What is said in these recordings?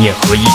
念合一。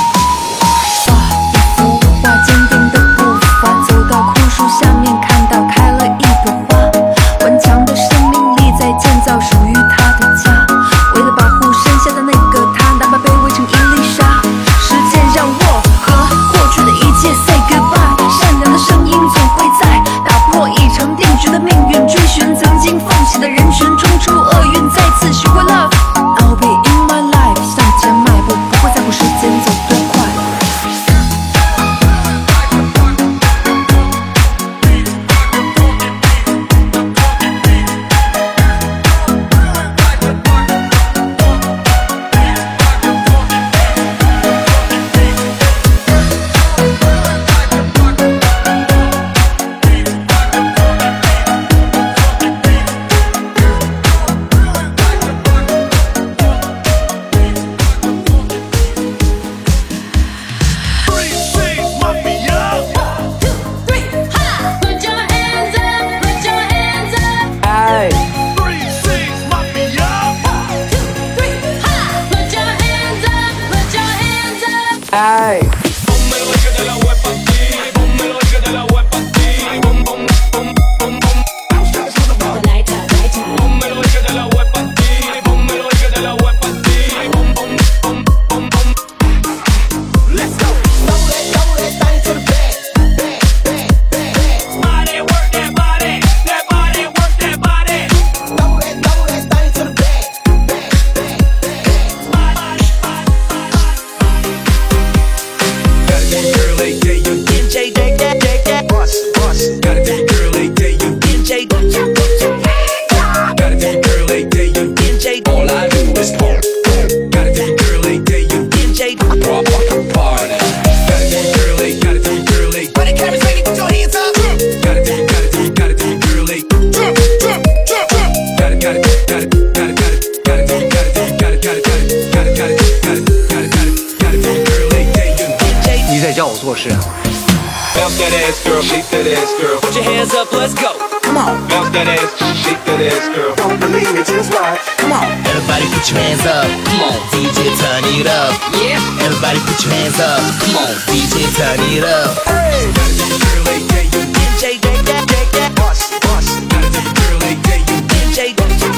你在教我做事啊？ Bounce that ass, girl, shake that ass, girl. Put your hands up, let's go. Come on. Bounce that ass, shake that ass, girl. Don't believe me, just watch. Come on. Everybody put your hands up. Come on, DJ, turn it up. Yeah. Everybody put your hands up. Come on, DJ, turn it up. Hey. Gotta do girl like that, you DJ, that. Boss. gotta do girl like that, you DJ, gotta do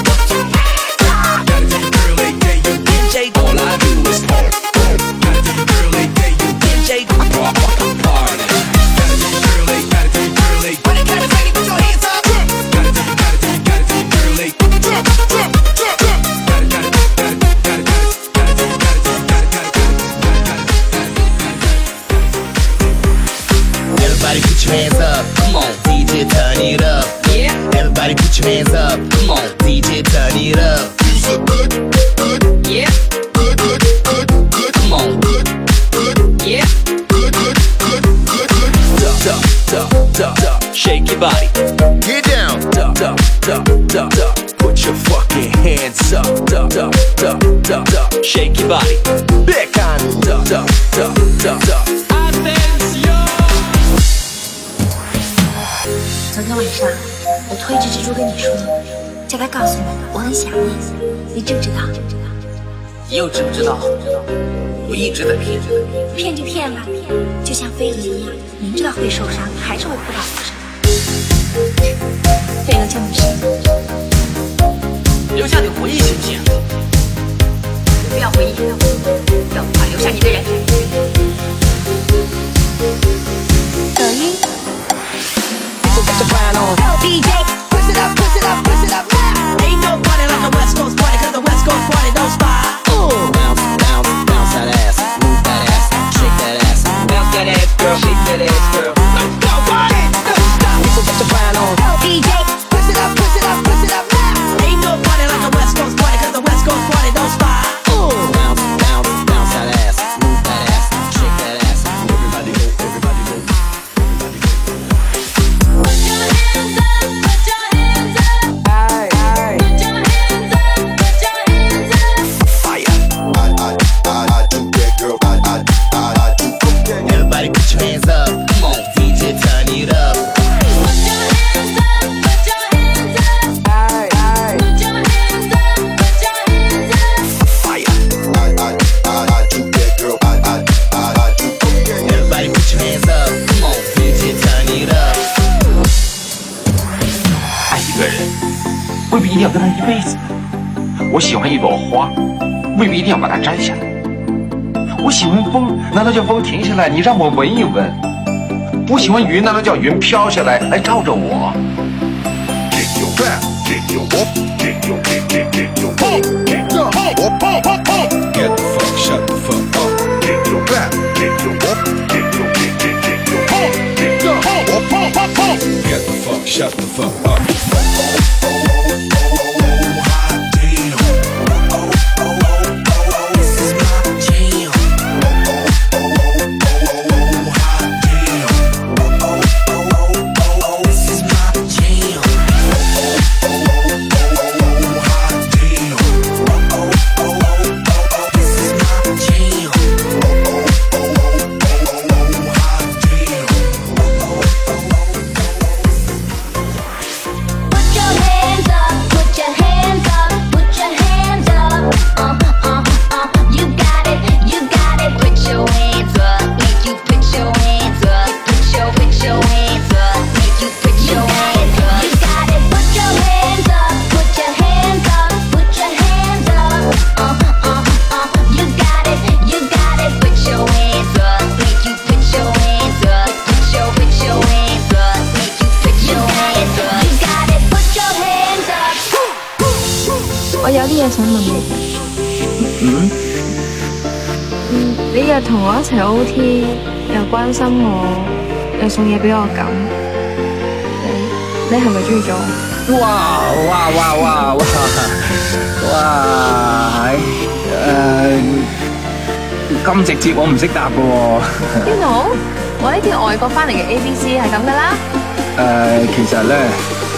girl like that, you DJ, all I do is talk. Gotta do girl like that, you DJ, party. Gotta do girl like. when the camera's ready, put your hands up. Gotta do girl like. Everybody put your hands up. Come on, DJ, turn it up. Yeah. Everybody put your hands up. Come on, DJ, turn it up. Yeah. Come on. Yeah. Shake your body. Get down. Put your fucking hands up. Shake your body. Back on. Attention. 昨天晚上，我推着蜘蛛跟你说，叫他告诉你我很想你，你知不知道？ 你又知不知道？我一直在骗。 骗就骗吧，就像飞蛾一样，明知道会受伤，还是会扑到我身上。飞蛾叫你什么？ 留下点回忆行不行？ 不要回忆，要的话留下你的人。抖音。 DJ, push it up, push it up, push it up now. Ain't no party like a West Coast party, cause the West Coast party don't stop. Bounce, bounce, bounce that ass, move that ass, shake that ass. Bounce that ass, girl, shake that ass, girl. Let's go, party. Don't stop, people put your fire on. DJ, push it up, push it up, push it up now. Ain't no party like a West Coast party, cause the West Coast party don't stop. Bounce, 未必一定要跟他一辈子。我喜欢一朵花，未必一定要把它摘下来。我喜欢风，难道叫风停下来，你让我闻一闻？我喜欢云，难道叫云飘下来，来照着我？ Get the fuck, shut the fuck up. Get your back, get your walk, get your Get the fuck, shut the fuck up. 你日同我一齊 OT， 又關心我，又送嘢俾我咁，你係咪中意咗我？ 咁直接我唔識答㗎喎。 邊度？我呢啲外國翻嚟嘅 ABC 係咁噶啦。 其實咧，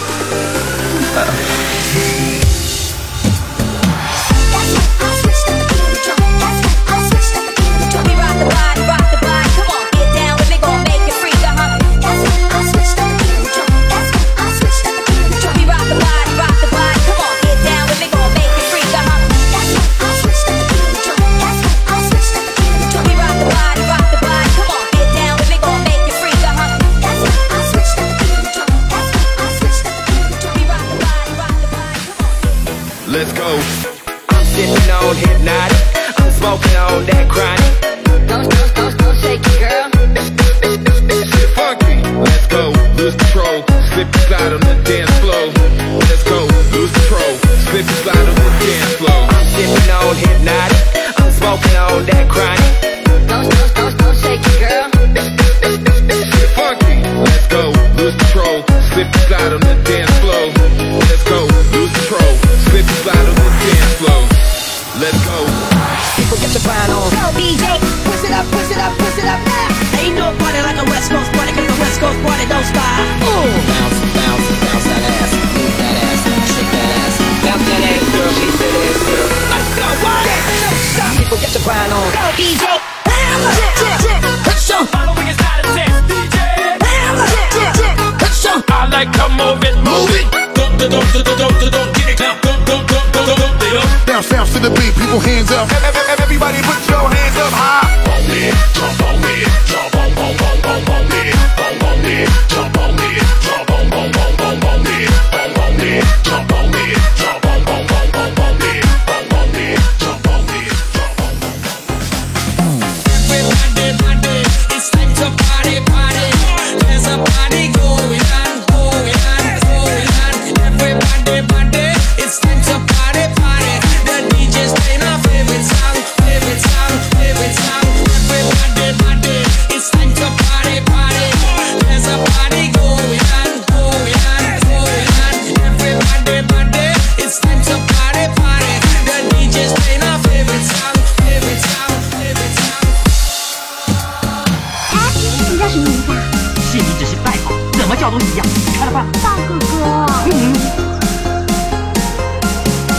Let's go. I'm sitting on hypnotic. I'm smoking on that chronic. Don't shake it, girl. Shit funky. Let's go. Lose control. Slip and slide on the dance floor. Let's go. Lose control. Slip and slide on the dance floor. I'm sitting on hypnotic. I'm smoking on that chronic. Don't shake it, girl. Shit funky. Let's go. Lose control. Slip and slide on the dance floor. Let's go. Lose control. Slip and slide on the dance floor. Let's go. People get your fine on. Go DJ, push it up, push it up, push it up now. Ain't no party like a West Coast party, cause the West Coast party don't stop. Bounce, bounce, bounce that ass, move that ass, shake that ass. Bounce that ass, girl, shake that ass, girl. Let's go, what? People get your fine on. Go DJ, push on. Following is not a test, DJ. Push on. I like to move it, move it. Don't get it now. Don't. Bounce, bounce to the beat, people hands up. Everybody put your hands up high. On it, jump on it, jump on it, on it, jump on it, jump on it, on it, jump on it, jump on it, jump on it. Everybody, it's time to party. There's a party going on. Everybody, it's time to party. The DJ's playing our favorite song. Everybody, it's time to party. There's a party going on. Everybody, it's time to party. The DJ's playing our favorite song. 哎，你叫什么名字啊？ 是你只是代号，怎么叫都一样，开了吧？ 豹哥哥。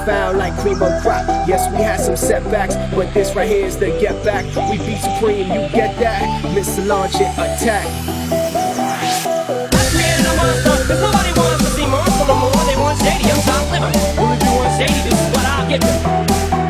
foul like cream of crop. Yes, we had some setbacks, but this right here is the get back. We be supreme, you get that? Miss Solange, attack. I created a monster, cause nobody wants to see monster no more. They want shady, I'm top living. Well, if you want shady, this is what I'll give you.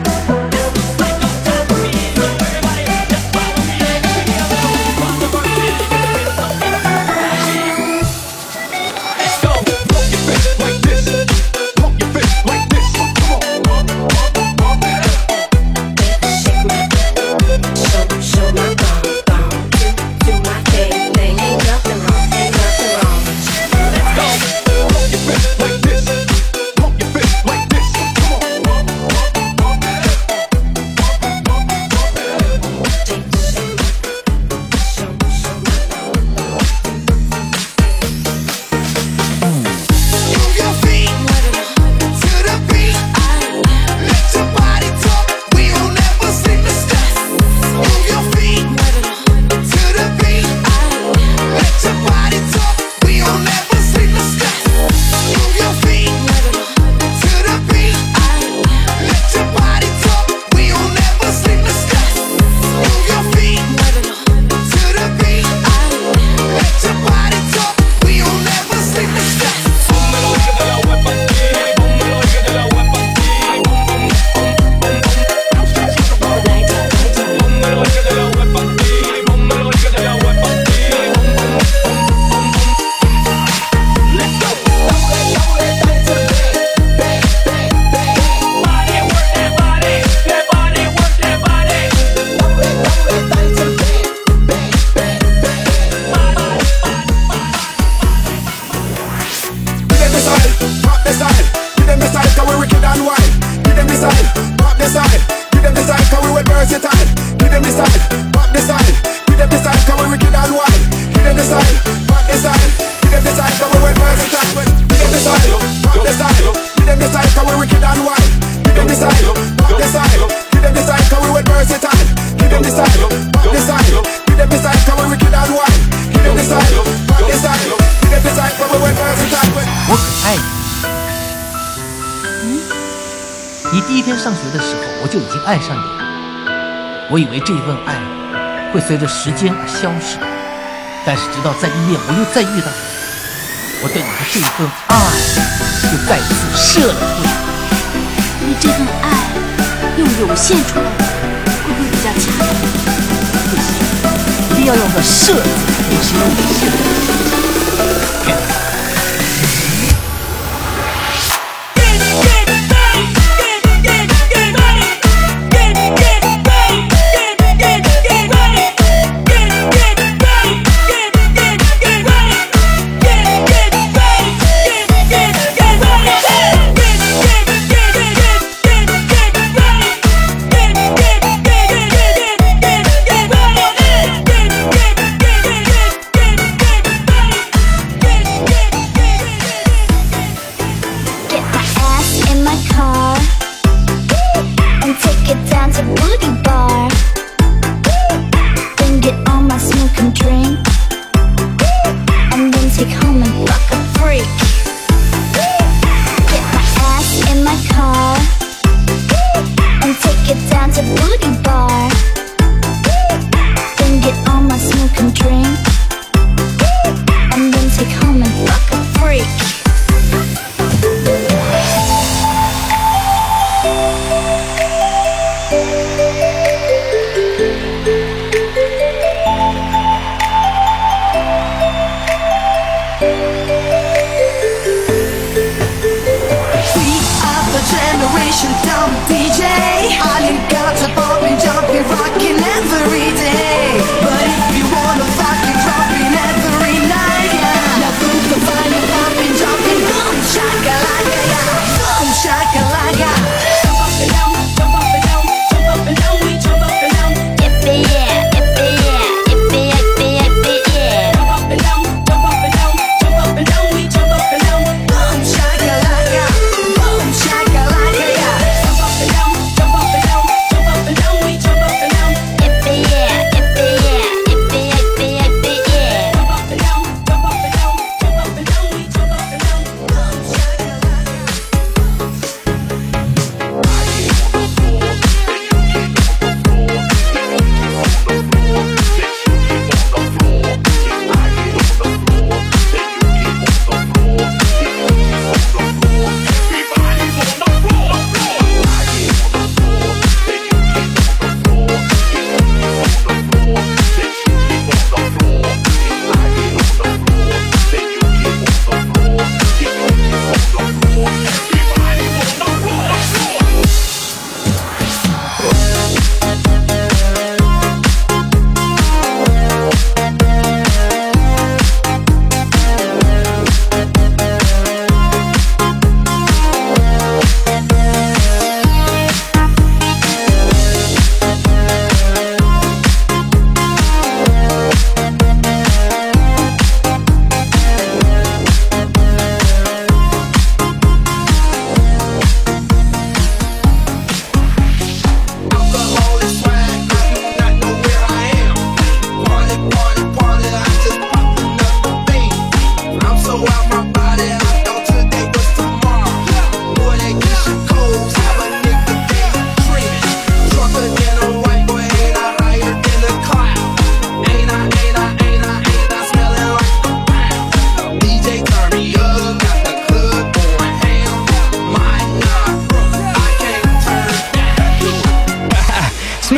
上学的时候我就已经爱上你了，我以为这份爱会随着时间而消失，但是直到在一面我又再遇到你，我对你的这份爱又再次射了出来。 因为这份爱用涌现出来会不会比较恰当？ 不行，一定要用个射字来形容你现在。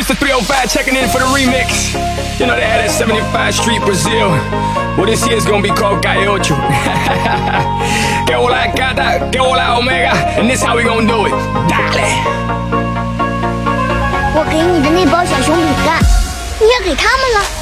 Mr. 305 checking in for the remix. You know they had that 75 Street Brazil. Well, this year's gonna be called Calle Ocho. Que hola gata, que hola omega, and this how we gonna do it. Dale. 我给你的那包小熊饼干，你也给他们了。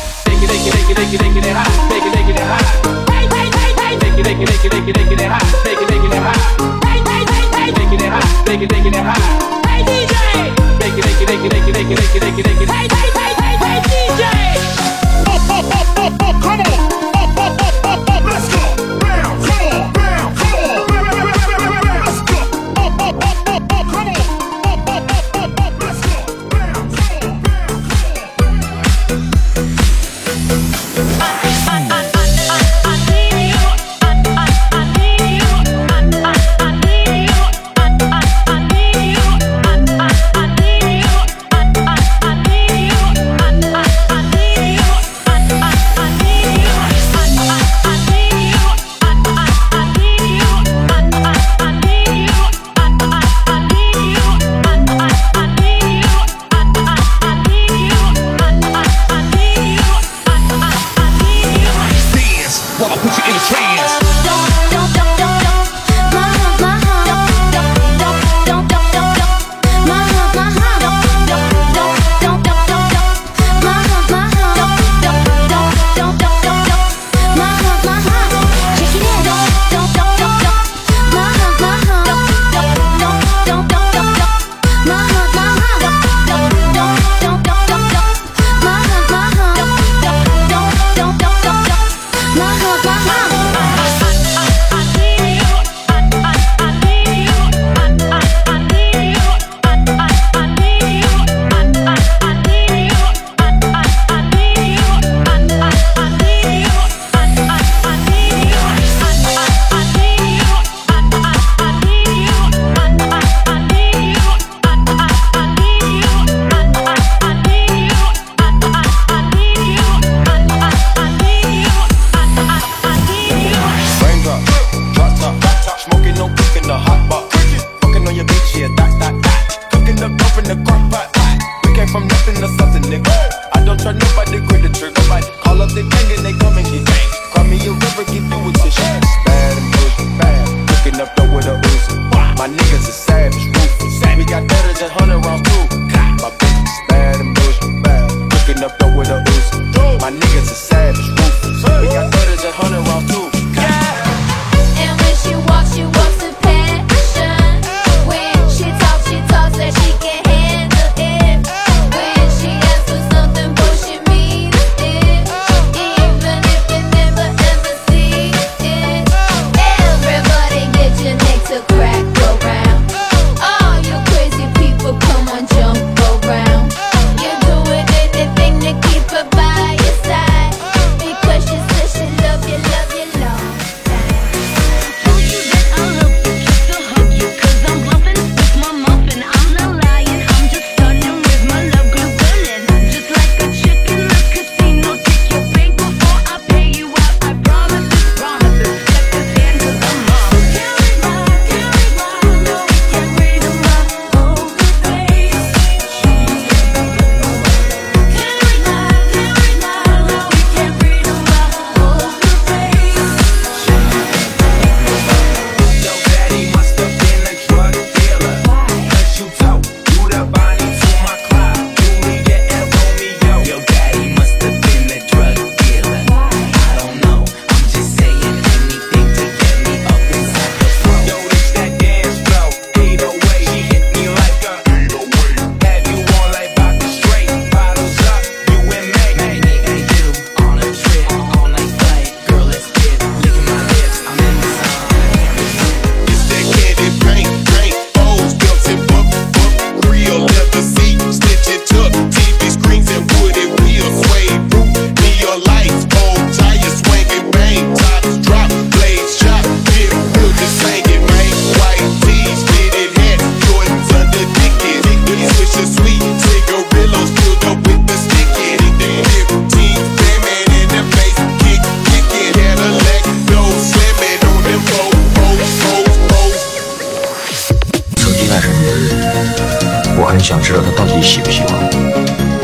我很想知道他到底喜不喜欢我。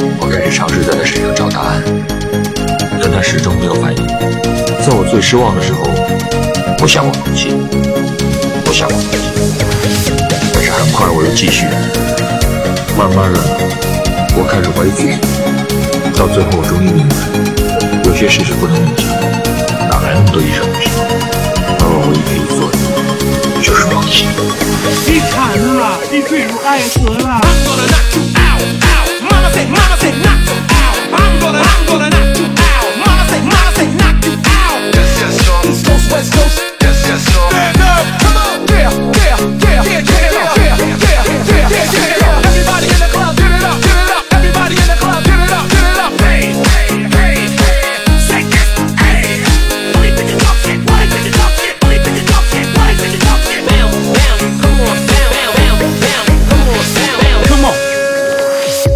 尝试在他身上找答案，但他始终没有反应。在我最失望的时候，我想过放弃，但是很快我又继续。慢慢的，我开始怀疑自己，到最后我终于明白，有些事是不能勉强，哪来那么多医生的事？而我唯一可以做的就是放弃。 你惨了，你坠入爱河了。 Mama say knock you out. I'm gonna knock you out. Mama say knock you out. Yes, yes, sure. East Coast, West Coast. Yes, yes, sure. Stand up, come on. Yeah. Everybody in the club, give it up. Everybody in the club, give it up. Hey, say this, hey. Only bitch you talk shit. Only bitch you talk shit. Only bitch you talk shit. Only bitch you talk shit. Bounce, come on, bounce, come on, bounce, come on.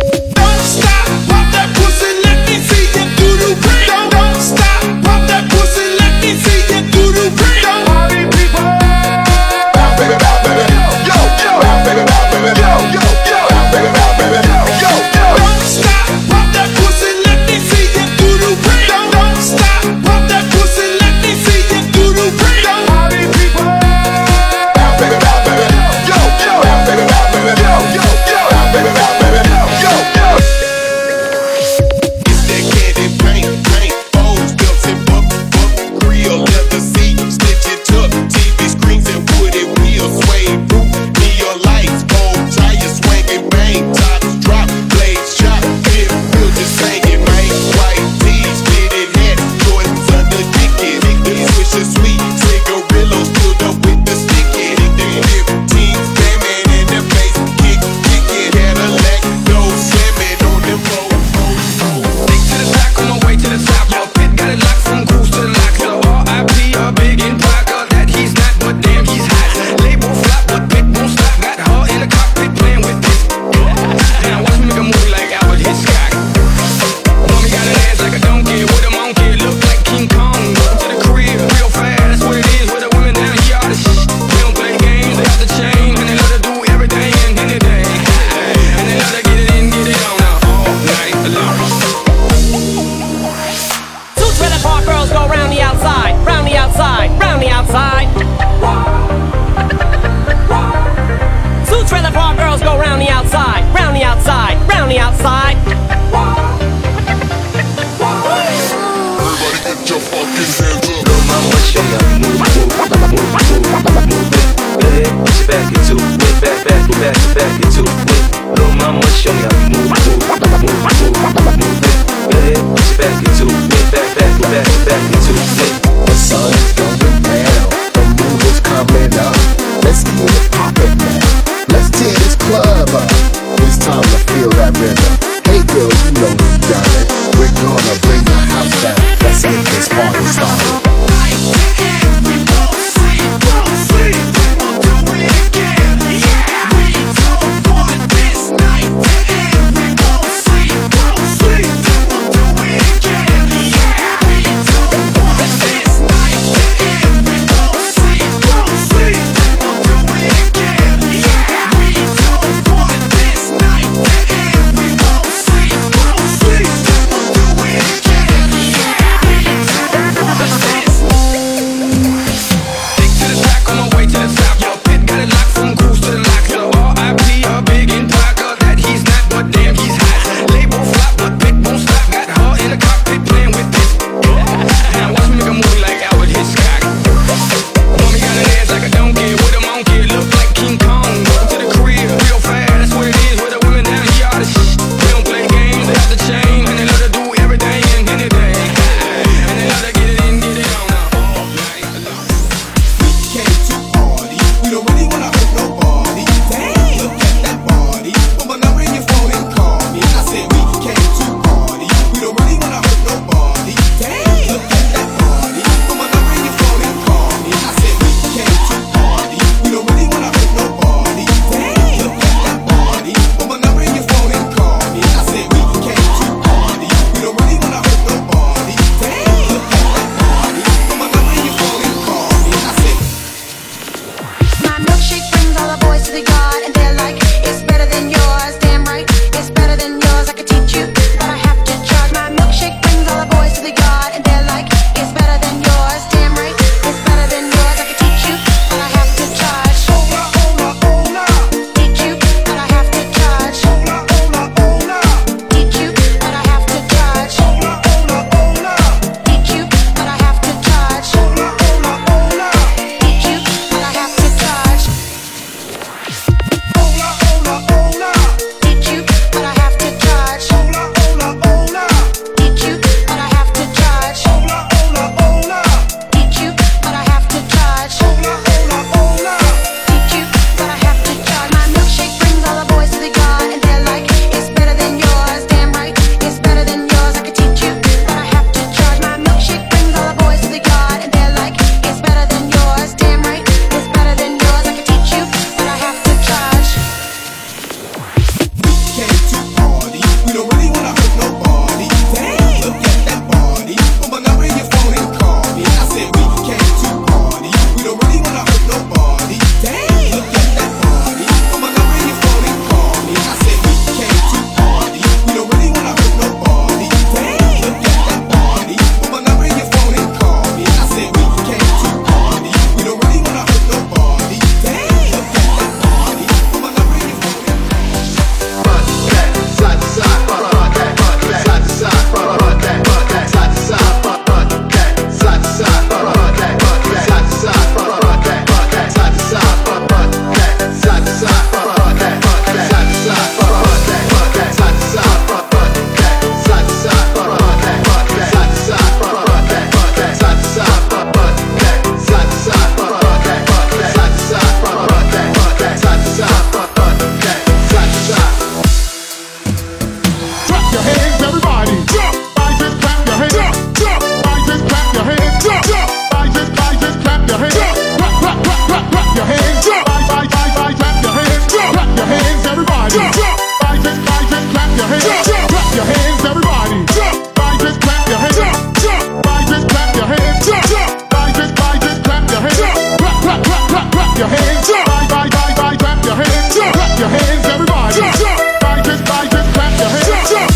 your hands, everybody. Jump, just clap your hands. Jump, just clap your hands. Jump, just clap your hands. Clap, clap, clap, clap, clap your hands. Jump, clap your hands. Jump, clap your hands, everybody. Jump, just clap your hands. Jump.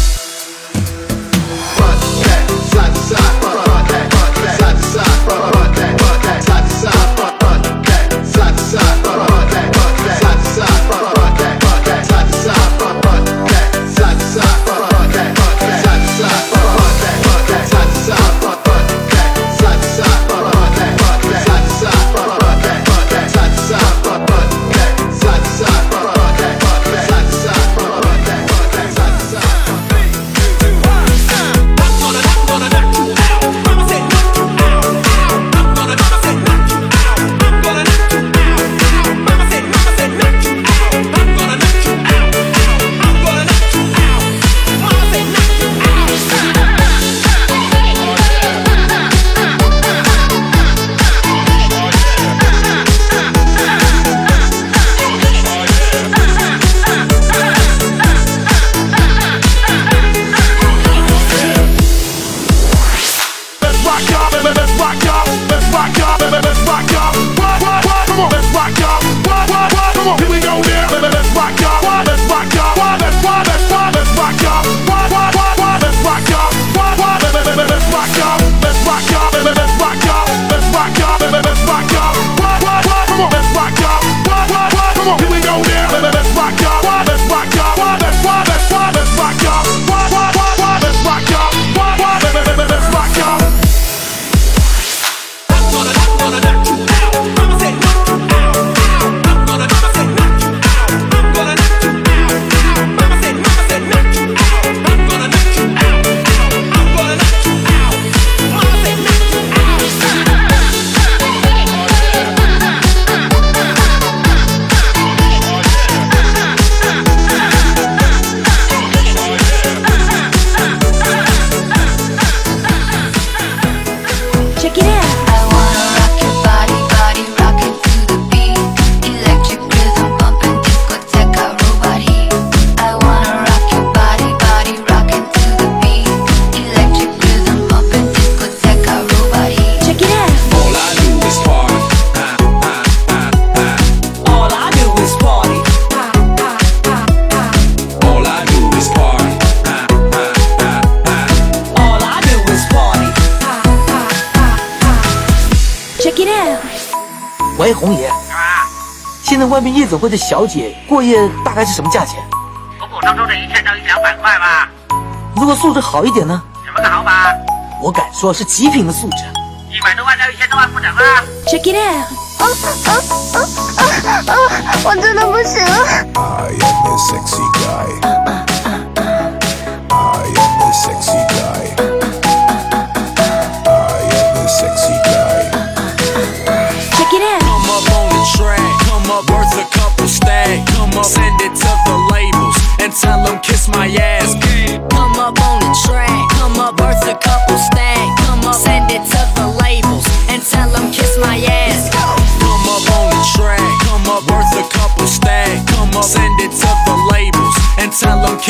喂，红爷，现在外面夜总会的小姐过夜大概是什么价钱？ 普普通通的1000到1200块吧。 如果素质好一点呢？ 什么个好法？ 我敢说是极品的素质。 100多万到1000多万不等啊 ！Check it out！ 我真的不行了。 I am the sexy guy. I am the sexy guy. I am the sexy guy.Check it out. Come up on the track, come up worth a couple stack. Come up, send it to the labels and tell them kiss my ass. Come up on the track, come up worth a couple stack. Come up, send it to the labels and tell them kiss my ass. Come up on the track, come up worth a couple stack. Come up, send it to the labels and tell them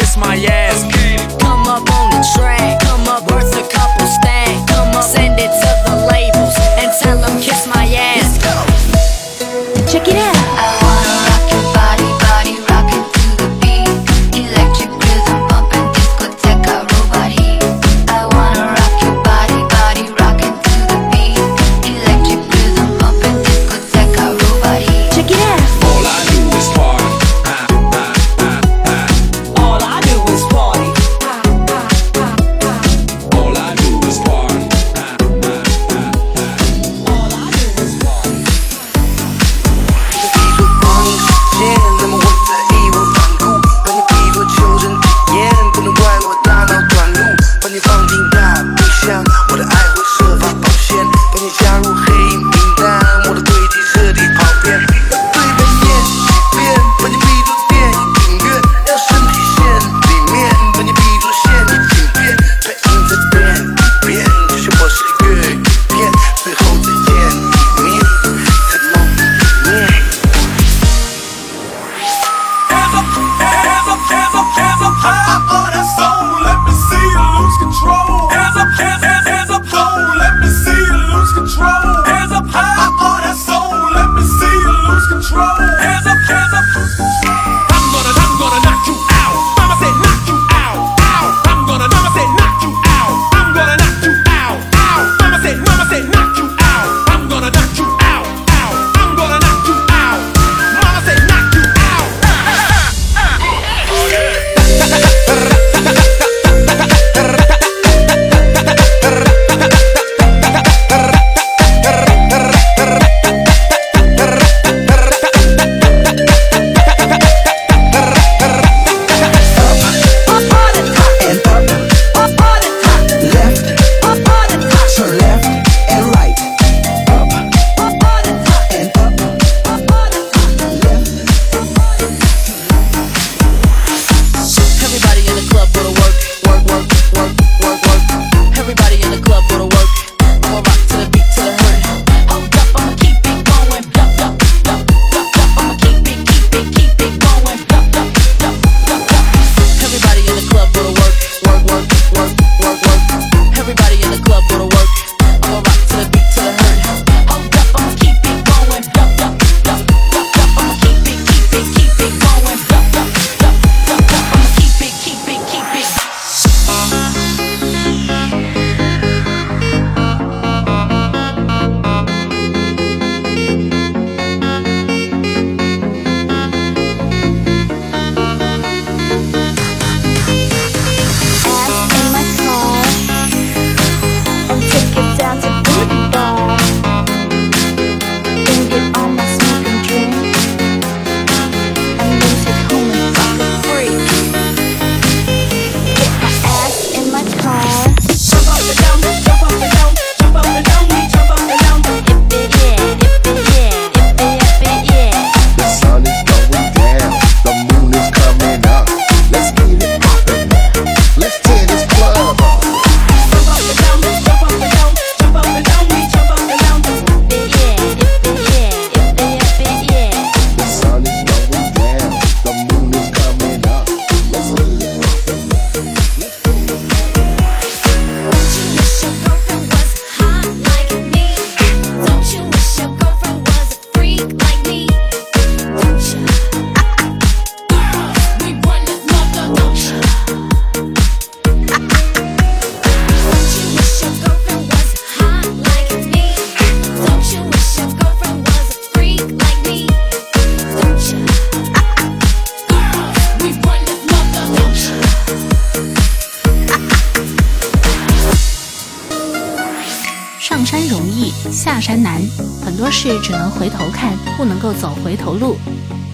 上山容易下山难，很多事只能回头看，不能够走回头路。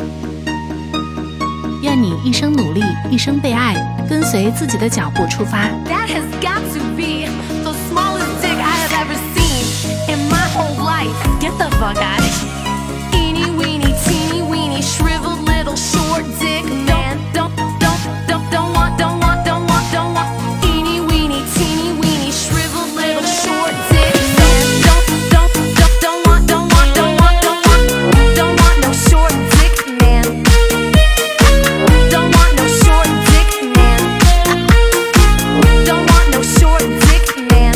愿你一生努力，一生被爱，跟随自己的脚步出发。 That has got to be the smallest dick I have ever seen in my whole life. Get the fuck out of here. Eeny weeny teeny weeny shriveled little short dick man. Don't want. Eeny weeny teeny weeny shriveled little short dick man. Don't want no short dick man. Don't want no short dick man. Don't want no short dick man.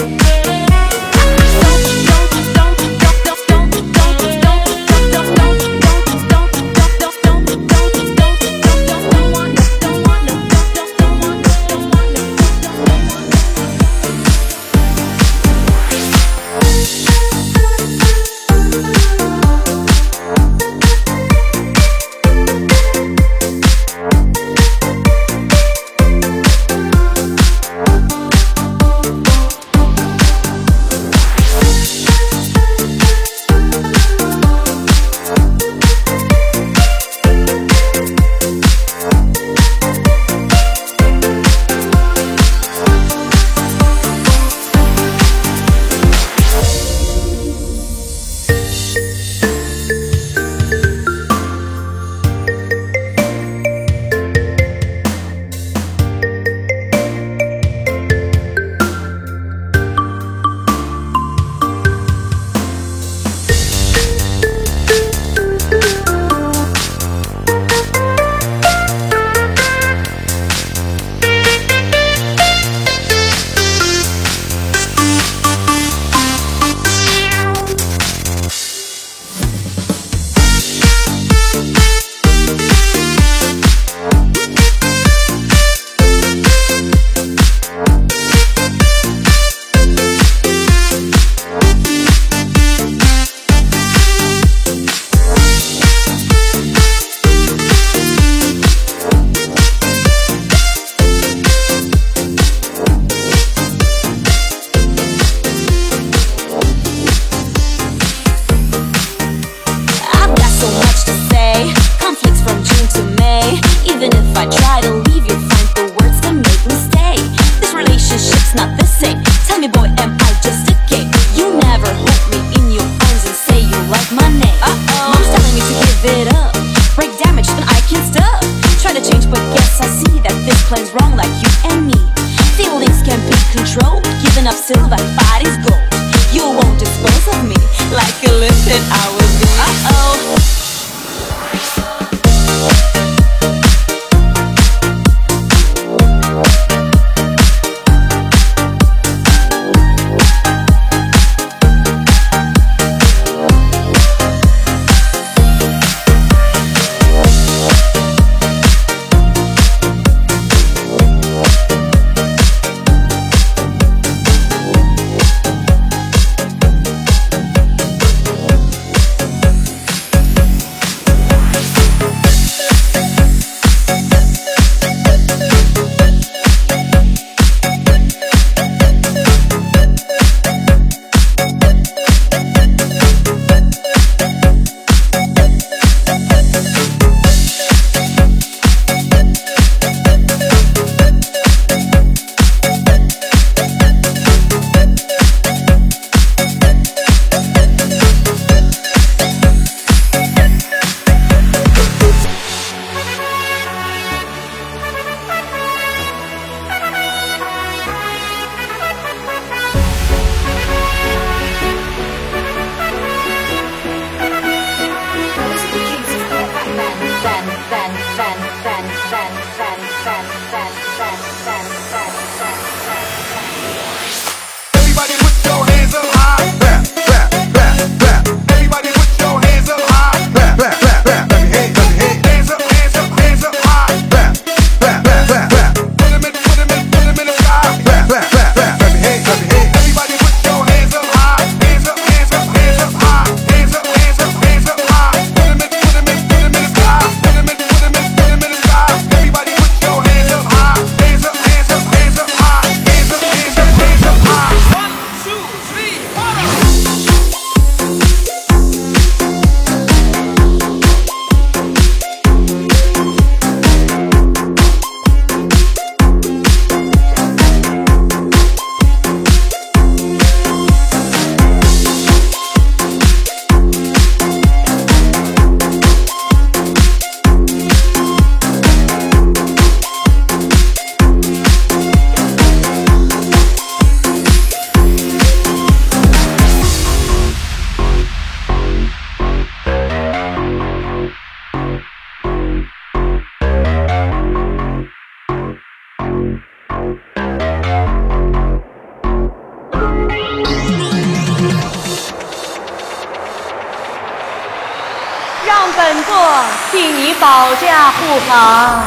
座，替你保驾护航。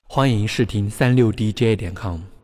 欢迎试听36DJ.com。